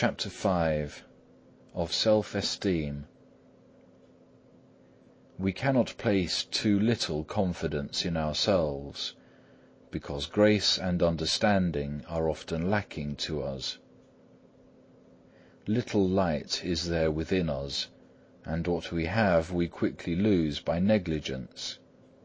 CHAPTER V. Of Self-esteem. We cannot place too little confidence in ourselves, because grace and understanding are often lacking to us. Little light is there within us, and what we have we quickly lose by negligence.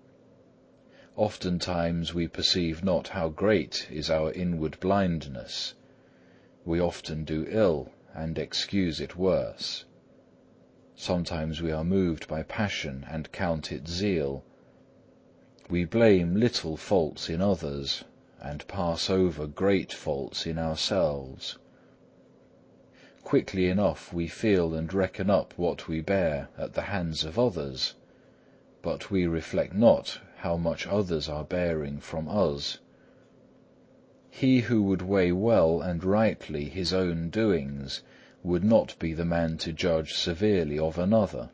Oftentimes we perceive not how great is our inward blindness. We often do ill and excuse it worse. Sometimes we are moved by passion and count it zeal. We blame little faults in others and pass over great faults in ourselves. Quickly enough we feel and reckon up what we bear at the hands of others, but we reflect not how much others are bearing from us. He who would weigh well and rightly his own doings would not be the man to judge severely of another.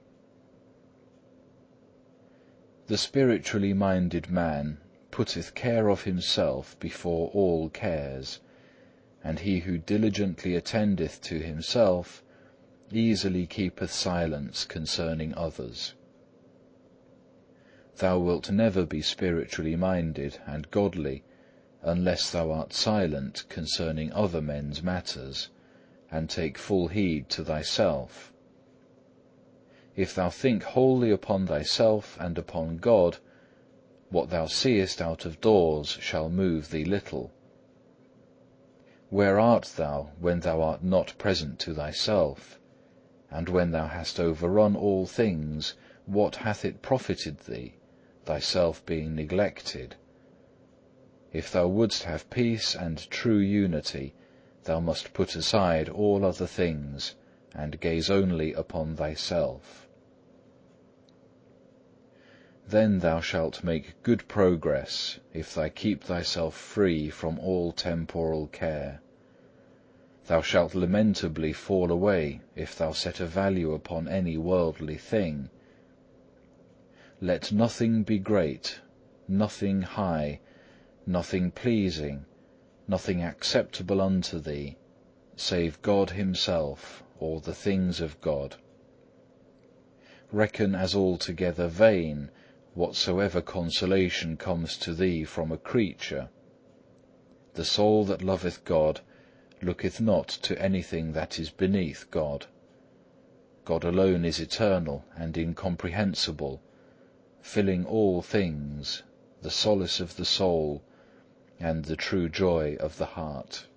The spiritually minded man putteth care of himself before all cares, and he who diligently attendeth to himself easily keepeth silence concerning others. Thou wilt never be spiritually minded and godly unless thou art silent concerning other men's matters, and take full heed to thyself. If thou think wholly upon thyself and upon God, what thou seest out of doors shall move thee little. Where art thou when thou art not present to thyself? And when thou hast overrun all things, what hath it profited thee, thyself being neglected? If thou wouldst have peace and true unity, thou must put aside all other things, and gaze only upon thyself. Then thou shalt make good progress, if thou keep thyself free from all temporal care. Thou shalt lamentably fall away, if thou set a value upon any worldly thing. Let nothing be great, nothing high, nothing pleasing, nothing acceptable unto thee, save God Himself, or the things of God. Reckon as altogether vain whatsoever consolation comes to thee from a creature. The soul that loveth God looketh not to anything that is beneath God. God alone is eternal and incomprehensible, filling all things, the solace of the soul, and the true joy of the heart.